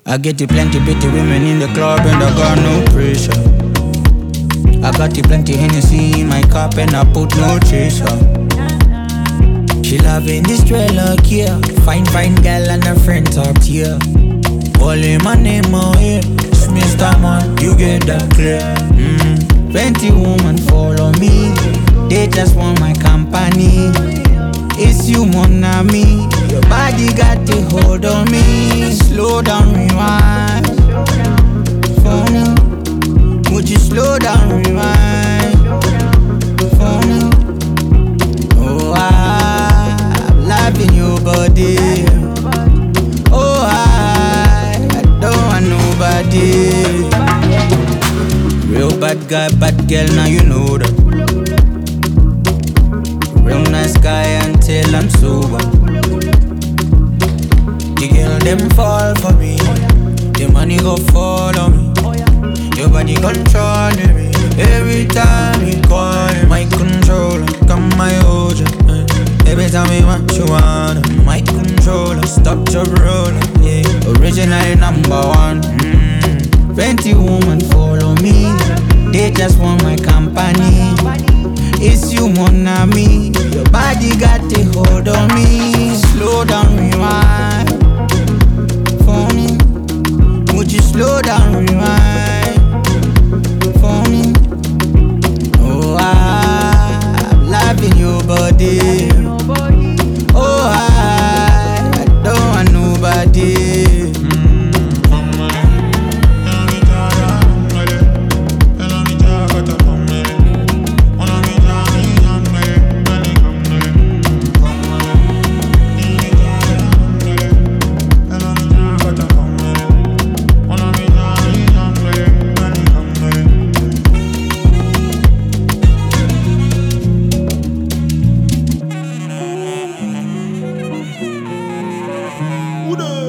I get you plenty pretty women in the club and I got no pressure. I got you plenty Hennessy in my cup and I put no chaser. She loving this dreadlock here. Fine girl and her friend talk here. Only my name out here. It's Mr. Man, you get that clear. Plenty women follow me. They just want my company. It's you, mon ami. Your body got the hold on me. Slow down, rewind. For me, would you slow down, rewind? For me, oh, I'm loving your body. Oh, I don't want nobody. Real bad guy, bad girl, now you know that. Real nice guy until I'm sober. The girl them fall for me. The money go follow me. Your body controlling me. Every time you call my controller, come my hold you. Every time you want you want my controller, stop your roller. Yeah, original number one. Plenty women follow me. They just want my company. It's you, mon ami. Your body got the hold on me. Slow down, rewind. For me, would you slow down, rewind? For me, oh, I'm loving your body. Oh, I don't want nobody. Who the